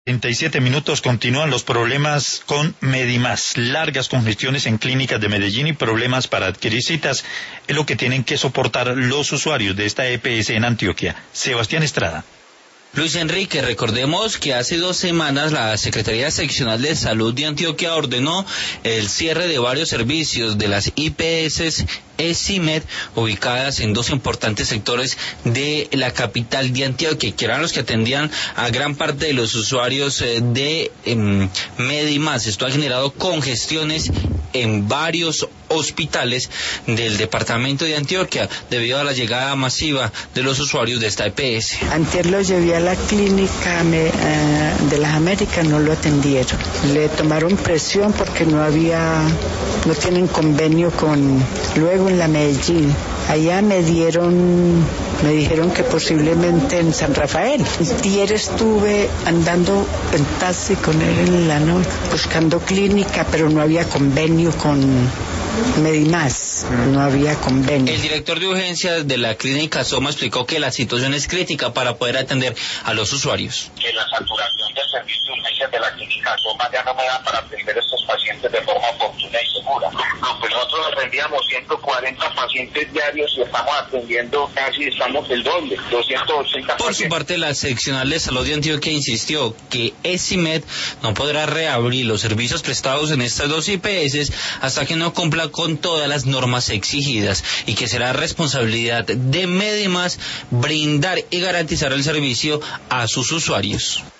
37 minutos. Continúan los problemas con Medimás. Largas congestiones en clínicas de Medellín y problemas para adquirir citas es lo que tienen que soportar los usuarios de esta EPS en Antioquia. Sebastián Estrada. Luis Enrique, recordemos que hace 2 semanas la Secretaría Seccional de Salud de Antioquia ordenó el cierre de varios servicios de las IPS ESIMED ubicadas en 2 importantes sectores de la capital de Antioquia, que eran los que atendían a gran parte de los usuarios de Medimás. Esto ha generado congestiones en varios hospitales del departamento de Antioquia debido a la llegada masiva de los usuarios de esta EPS. Antier lo llevé a la clínica de las Américas, no lo atendieron. Le tomaron presión porque no tienen convenio con... Luego en la Medellín, allá me dijeron que posiblemente en San Rafael. Antier estuve andando en taxi con él en la noche, buscando clínica, pero no había convenio con Medimás, no había convenio. El director de urgencias de la clínica Soma explicó que la situación es crítica para poder atender a los usuarios. Que la saturación del servicio de urgencias de la clínica Soma ya no me da para atender a estos pacientes de forma oportuna y segura. No, pues nosotros atendíamos 140 pacientes diarios y estamos atendiendo estamos el doble, 280 Por su parte, la seccional de salud de Antioquia insistió que ESIMED no podrá reabrir los servicios prestados en estas 2 IPS hasta que no cumpla con todas las normas exigidas y que será responsabilidad de Medimás brindar y garantizar el servicio a sus usuarios.